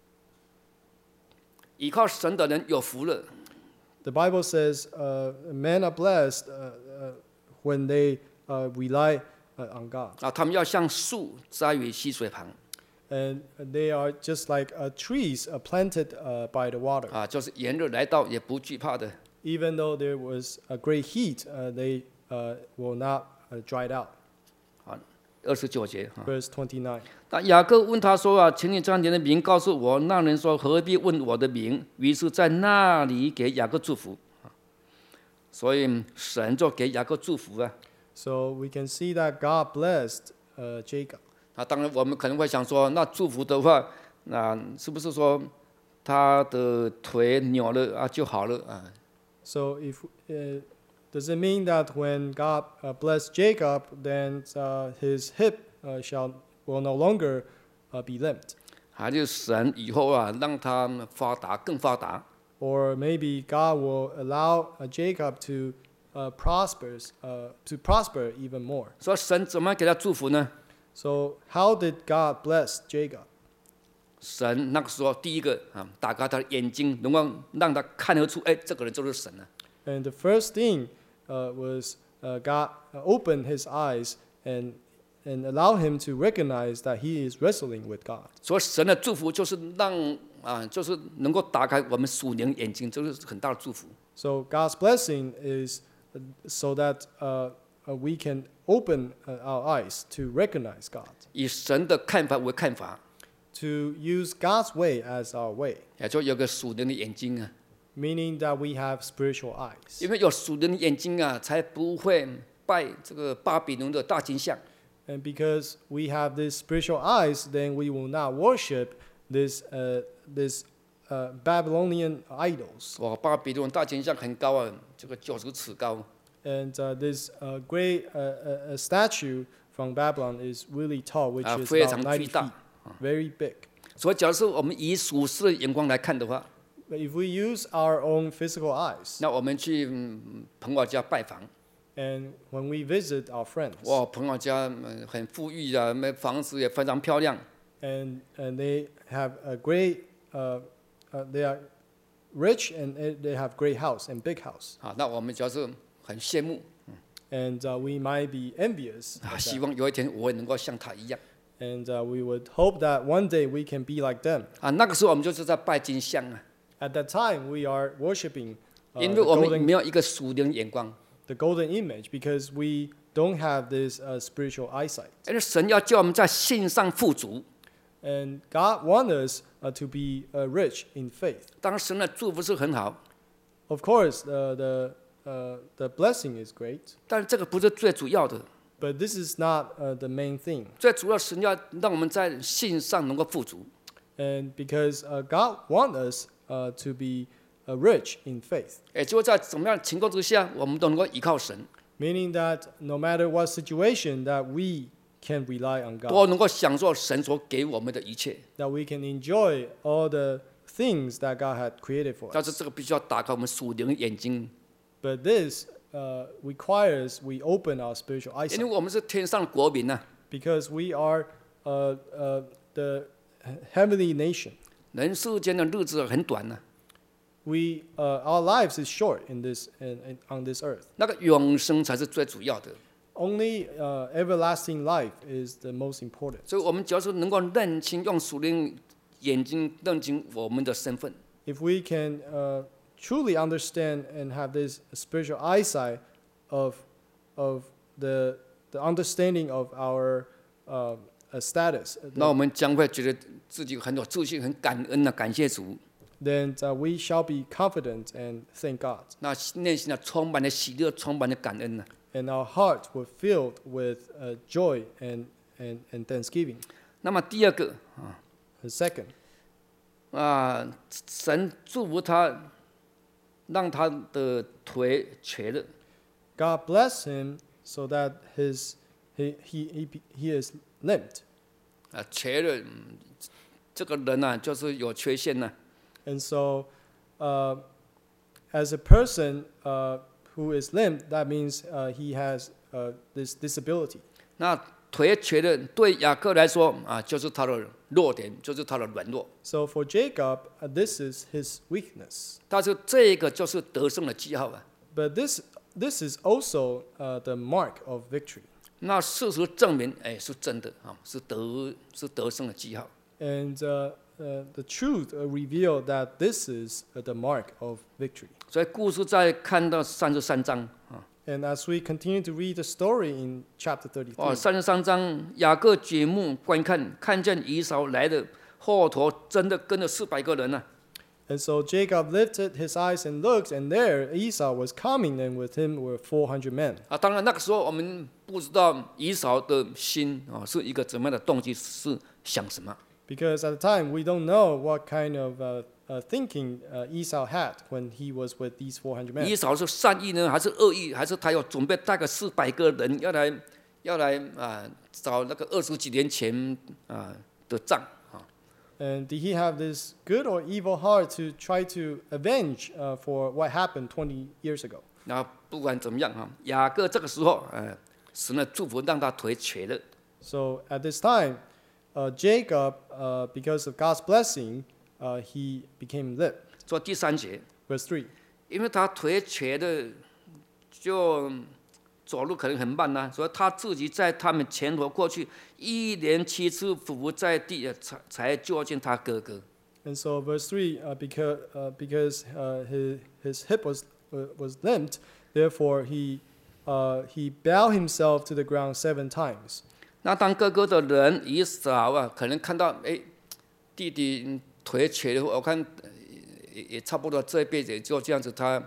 依靠神的人有福了。 The Bible says uh, men are blessed uh, uh, when they uh, rely uh, on God. 啊，他们要像树栽于溪水旁 And they are just like uh, trees uh, planted uh, by the water. 啊，就是炎热来到也不惧怕的。 Even though there was a great heat, uh, they uh, will not uh, dried out. 啊，二十九节啊。 Verse twenty-nine. 那雅各问他说啊，请你将你的名告诉我。那人说何必问我的名？于是在那里给雅各祝福。所以神就给雅各祝福啊。 So we can see that God blessed uh, Jacob. 啊，当然我们可能会想说，那祝福的话，那是不是说他的腿扭了啊就好了啊？ So if uh, does it mean that when God uh, blessed Jacob, then uh, his hip uh, shall will no longer uh, be limped? 还是神以后啊让他发达更发达？ Or maybe God will allow uh, Jacob to uh, prospers uh, to prosper even more. 说神怎么给他祝福呢？ So how did God bless Jacob? 神那个时候第一个啊，打开他的眼睛，能够让他看得出，哎，这个人就是神啊。 And the first thing uh, was uh, God uh, opened his eyes and and allow him to recognize that he is wrestling with God. 所以神的祝福就是让啊，就是能够打开我们属灵眼睛，这是很大的祝福。 So God's blessing is uh, so that uh, uh, we can open uh, our eyes to recognize God, 以神的看法为看法， to use God's way as our way, 也就有个属灵的眼睛啊。 meaning that we have spiritual eyes. 因为有属灵的眼睛啊，才不会拜这个巴比伦的大金像。 And because we have these spiritual eyes, then we will not worship this uh, this uh, Babylonian idols. 哇，巴比伦大金像很高啊，这个九十尺高。 And uh, this uh, great uh, uh, uh, statue from Babylon is really tall, which 啊， is 非 about 常 ninety 巨大。 feet, very big. 所以，假如是我们以属世的眼光来看的话， But if we use our own physical eyes, 那我们去嗯朋友家拜访， and when we visit our friends, 哇，朋友家嗯很富裕啊，那房子也非常漂亮， and and they have a great, uh, uh, they are rich and they have great house and big house, 啊，那我们就是很羡慕 and uh, we might be envious, 啊， of 希 that. 望有一天我也能够像他一样 And uh, we would hope that one day we can be like them. 啊。那个时候我们就是在拜金像啊， At that time, we are worshiping uh, 因 the 为我们 golden 没有一个属灵的眼光， the golden image because we don't have this uh, spiritual eyesight. 因为神要叫我们在信上富足。 And God wants us uh, to be uh, rich in faith. 当然，神的祝福是很好， Of course, uh, the uh, the blessing is great, 但是这个不是最主要的。 but this is not uh, the main thing. 最主要，神要让我们在信上能够富足。 And because uh, God wants us uh, to be uh, rich in faith, 也就是在怎么样的情况之下，我们都能够依靠神， meaning that no matter what situation, that we can rely on 都 God, 能够享受神所给我们的一切。 that we can enjoy all the things that God had created for 但是 us. 这个必须要打开我们属灵的眼睛， But this uh, requires we open our spiritual 因 eyesight 为我们是天上的国民呐、啊， because we are uh, uh, the heavenly nation. 人世间的日子很短呐、啊， We uh, our lives is short in this in, in, on this earth. 那个永生才是最主要的。 only uh, everlasting life is the most important. 所以我们只要是能够认清，用属灵眼睛认清我们的身份， If we can uh, truly understand and have this spiritual eyesight of of the the understanding of our uh, uh, status, 那我们将会觉得自己很有自信，很感恩啊，感谢主。 then uh, we shall be confident and thank God. 那内心呢，充满了喜乐，充满了感恩呢。 And our heart were filled with uh, joy and, and, and thanksgiving. 那么第二个啊 The second, 啊，神祝福他，让他的腿瘸了。 God bless him so that his he he he, he is limped. 啊，瘸了，嗯这个人呢、啊，就是有缺陷呢、 And so, uh, as a person uh, who is limped, that means uh, he has uh, this disability. 那腿瘸的对雅各来说啊，就是他的弱点，就是他的软弱。 So for Jacob, uh, this is his weakness. 但是这个就是得胜的记号啊。 But this this is also uh, the mark of victory. 那事实证明，哎，是真的啊，是得是得胜的记号。 And uh, uh, the truth uh, revealed that this is uh, the mark of victory. 所以故事在看到三十三章啊， And as we continue to read the story in chapter 哦， thirty-three, 三十三章，雅各举目观看，看见以扫来的，后头真的跟了四百个人呢、 and so Jacob lifted his eyes and looked, and there Esau was coming, and with him were four hundred men. 啊。当然那个时候我们不知道以扫的心啊是一个怎么样的动机，是想什么。 Because at the time, we don't know what kind of uh, uh, thinking uh, Esau had when he was with these four hundred men. 以扫是善意呢，还是恶意？还是他有准备带个四百个人要来要来啊找那个二十几年前啊的账啊？ And did he have this good or evil heart to try to avenge uh, for what happened twenty years ago? 那不管怎么样哈，雅各这个时候呃，神的祝福让他腿瘸了。 So at this time, uh, Jacob, uh, because of God's blessing, uh, he became limp. 说第三节， Verse three. 因为他腿瘸的，就走路可能很慢呐、所以他自己在他们前头过去，一连七次俯伏在地，才才救见他哥哥。 And so verse three, uh, because, uh, because uh, his, his hip was, uh, was limped, therefore he, uh, he bowed himself to the ground seven times. 那当哥哥的人以扫啊，可能看到哎弟弟腿瘸的，我看呃也也差不多这一辈子也就这样子，他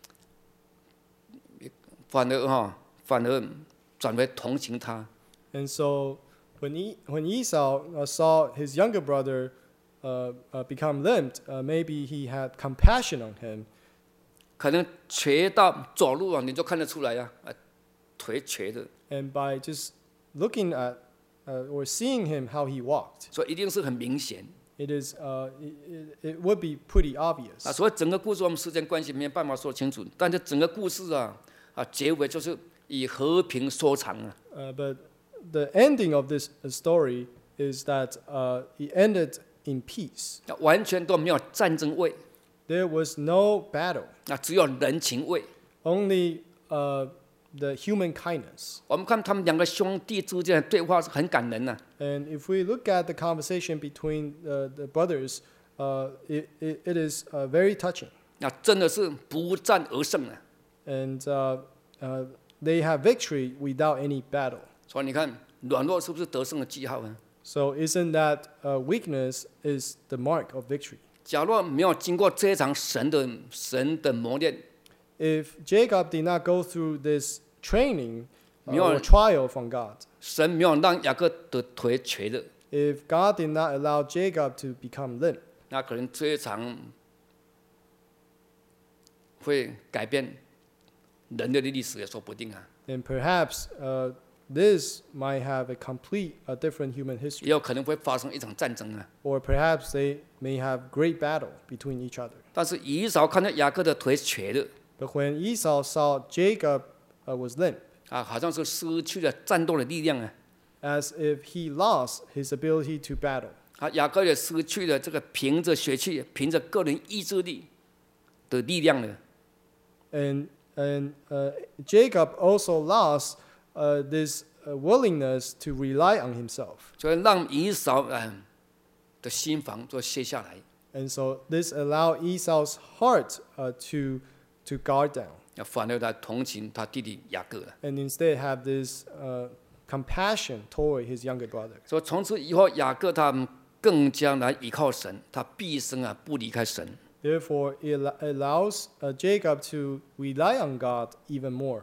反而哈、反而转为同情他。 And so when, e- when Esau uh, saw his younger brother uh, uh, become limped, uh, maybe he had compassion on him. 可能瘸到走路啊，你就看得出来呀、啊，腿瘸的， And by just looking at uh, or seeing him how he walked, 所以一定是很明显 it is uh, it, it, it would be pretty obvious. 啊。所以整个故事我们时间关系没有办法说清楚，但是整个故事啊啊结尾就是以和平收场啊。 Uh, but the ending of this uh, story is that uh, it ended in peace. 啊完全都没有战争味 There was no battle, 啊，只有人情味。 only uh, the human kindness. 我们看他们两个兄弟之间的对话是很感人呐、 And if we look at the conversation between uh, the brothers, uh, it, it, it is uh, very touching. 那真的是不战而胜啊。 And uh, uh, they have victory without any battle. 所以你看，软弱是不是得胜的记号啊？ So isn't that uh, weakness is the mark of victory? 假若没有经过这一场神的神的磨练， If Jacob did not go through this training uh, 没有- or trial from God, 神没有让雅各的腿瘸的， if God did not allow Jacob to become limp, 那可能这一场会改变人类的历史也说不定啊， then perhaps uh, this might have a complete, a different human 也 history. 有可能会发生一场战争啊。 Or perhaps they may have great battle between each other. 但是以扫看到雅各的腿瘸的 But when Esau saw Jacob uh, was limp, 啊，好像是失去了战斗的力量啊。 as if he lost his ability to battle. 啊，雅各也失去了这个凭着血气、凭着个人意志力的力量了。 And, and uh, Jacob also lost uh, this uh, willingness to rely on himself. 所以让以扫嗯的心房就卸下来， And so this allowed Esau's heart uh, to to guard down, 反而来同情他弟弟雅各了。 and instead have this uh, compassion toward his younger brother. 所以从此以后，雅各他更加来依靠神，他毕生啊不离开神。 Therefore, it al- allows uh, Jacob to rely on God even more.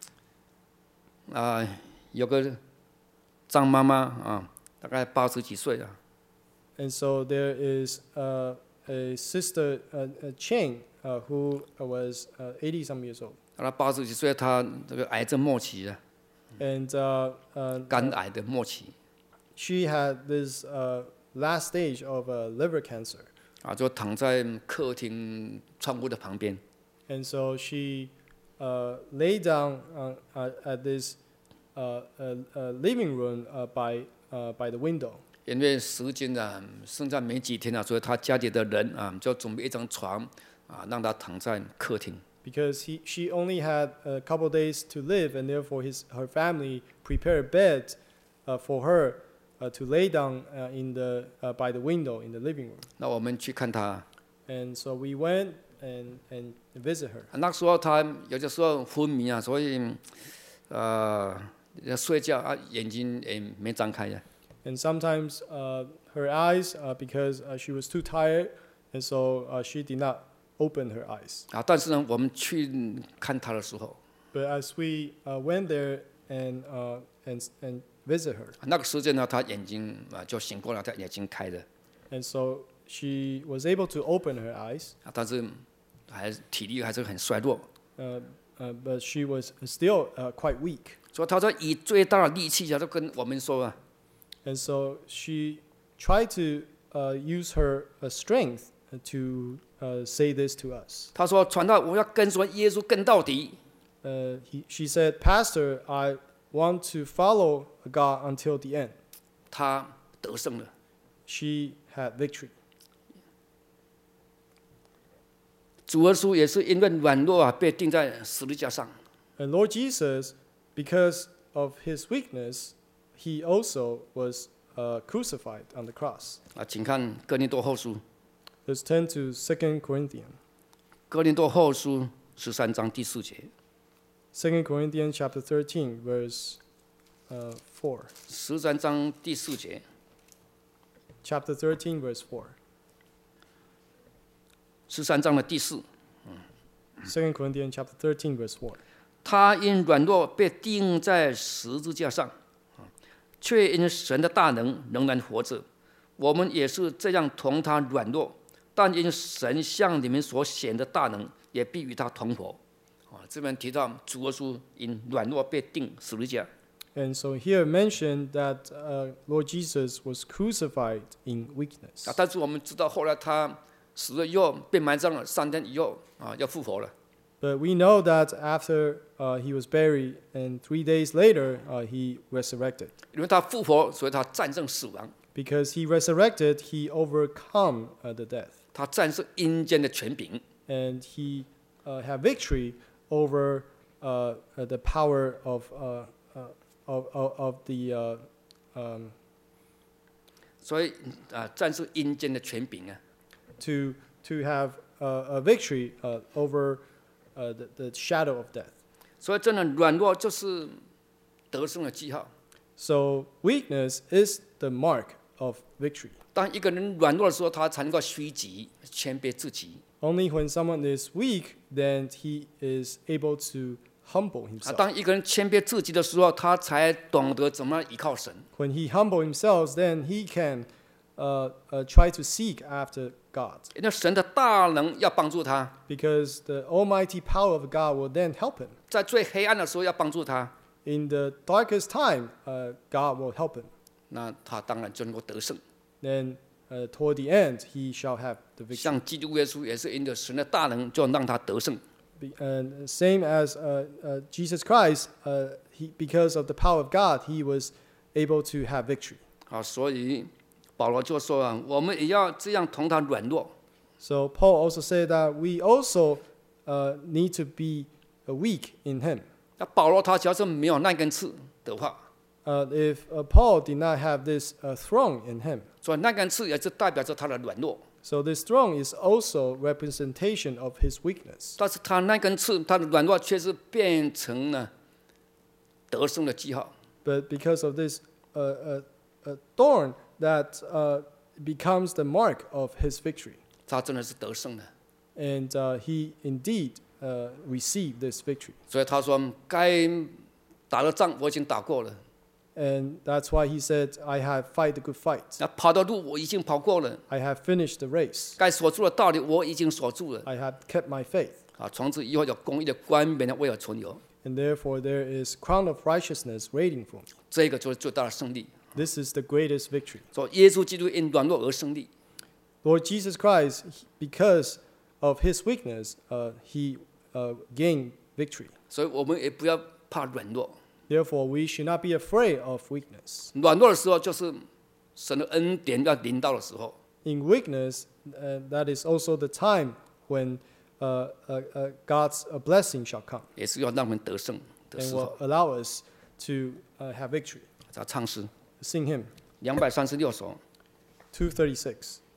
啊、有个张妈妈啊，大概八十几岁了， And so there is uh, a sister, uh, uh, Cheng, uh, who was uh, eighty some years old. 她八十几岁，她这个癌症末期了， And uh, uh, 肝癌的末期 she had this uh, last stage of uh, liver cancer. 啊，就躺在客厅窗户的旁边。 And so she uh, lay down uh, uh, at this uh, uh, uh, living room uh, by, uh, by the window. 因为时间啊剩下没几天了，所以他家里的人啊就准备一张床啊，让他躺在客厅。 Because he, she only had a couple days to live, and therefore his, her family prepared a bed uh, for her uh, to lay down uh, in the, uh, by the window in the living room. 那我们去看他， And so we went and, and visit her. 那时候他有的时候昏迷啊，所以呃要睡觉啊，眼睛也没张开呀、 And sometimes uh, her eyes, uh, because uh, she was too tired, and so uh, she did not open her eyes. 啊。但是呢，我们去看他的时候， But as we uh, went there and, uh, and, and visit her, 那个时间呢，他眼睛啊就醒过来，他眼睛开了 and so she was able to open her eyes, 啊，但是还体力还是很衰弱， uh, uh, but she was still uh, quite weak. 所以他说以最大的力气啊，就跟我们说啊， And so she tried to uh, use her uh, strength to uh, say this to us. 他说传道我要跟随耶稣跟到底。 Uh, he, she said, Pastor, I want to follow God until the end. 他得胜了。 She had victory. 主耶稣也是因为软弱啊，被钉在十字架上。 And Lord Jesus, because of his weakness, he also was uh, crucified on the cross. 啊，请看哥林多后书， Let's turn to Second Corinthians. 哥林多后书十三章第四节， Second Corinthians chapter thirteen, verse uh, four. 十三章第四节， Chapter thirteen, verse four. 十三章的第四， Second Corinthians chapter thirteen, verse four. 他因软弱被钉在十字架上，啊却因神的大能仍然活着。我们也是这样同他软弱，但因神向你们所显的大能，也必与他同活。啊，这边提到主耶稣因软弱被钉十字架。 And so here mentioned that uh, Lord Jesus was crucified in weakness. 啊，但是我们知道后来他死了以后被埋葬了，三天以后啊要复活了。 But we know that after uh, he was buried and three days later uh, he resurrected. 因为他复活，所以他战胜死亡， Because he resurrected, he overcome uh, the death. 他战胜阴间的权柄。 And he uh, had victory over uh, uh, the power of, uh, uh, of, of, of the uh, um, 所以啊，战胜阴间的权柄啊， to, to have uh, a victory uh, over uh, the, the shadow of death. 所以真的软弱就是得胜的记号。 So weakness is the mark of victory. 当一个人软弱的时候，他才能够虚己、谦卑自己。 Only when someone is weak, then he is able to humble 啊， himself. 当一个人谦卑自己的时候，他才懂得怎么依靠神。 When he humble himself, then he can uh, uh, try to seek after God. 因为神的大能要帮助他， Because the almighty power of God will then help him. 在最黑暗的时候要帮助他， In the darkest time, uh, God will help him. 那他当然就能够得胜。 Then uh, toward the end, he shall have the victory. 像基督耶稣也是因着神的大能，就让他得胜。 Be- And same as uh, uh, Jesus Christ, uh, he, because of the power of God, he was able to have victory. 啊，所以保罗就说啊，我们也要这样同他软弱。 So Paul also said that we also uh, need to be uh, weak in him. 那保罗他只要是没有那根刺的话， Uh, if uh, Paul did not have this uh, thorn in him, 所以那根刺也是代表着他的软弱。 so this thorn is also representation of his weakness. 但是他那根刺，他的软弱却是变成了得胜的记号。 But because of this uh, uh, uh, thorn, that uh, becomes the mark of his victory. 他真的是得胜的。 And uh, he indeed uh, received this victory. 所以他说：“该打的仗我已经打过了， And that's why he said, I have fight the good fight. 那跑的路我已经跑过了， I have finished the race. 该锁住的道理我已经锁住了。 I have kept my faith. 啊，从此以后有公义的冠冕为我存留， And therefore there is crown of righteousness waiting for me. 这个就是最大的胜利。 This is the greatest victory. 说耶稣基督因软弱而胜利， Lord Jesus Christ, because of his weakness, uh, he uh, gained victory. 所以我们也不要怕软弱。 Therefore, we should not be afraid of weakness. 软弱的时候，就是神的恩典要临到的时候。 In weakness, uh, that is also the time when uh, uh, uh, God's uh, blessing shall come 也是要让我们得胜的 and 时 will 候。 allow us to uh, have victory. 叫唱诗 Sing him 两百三十六首。 two thirty-six.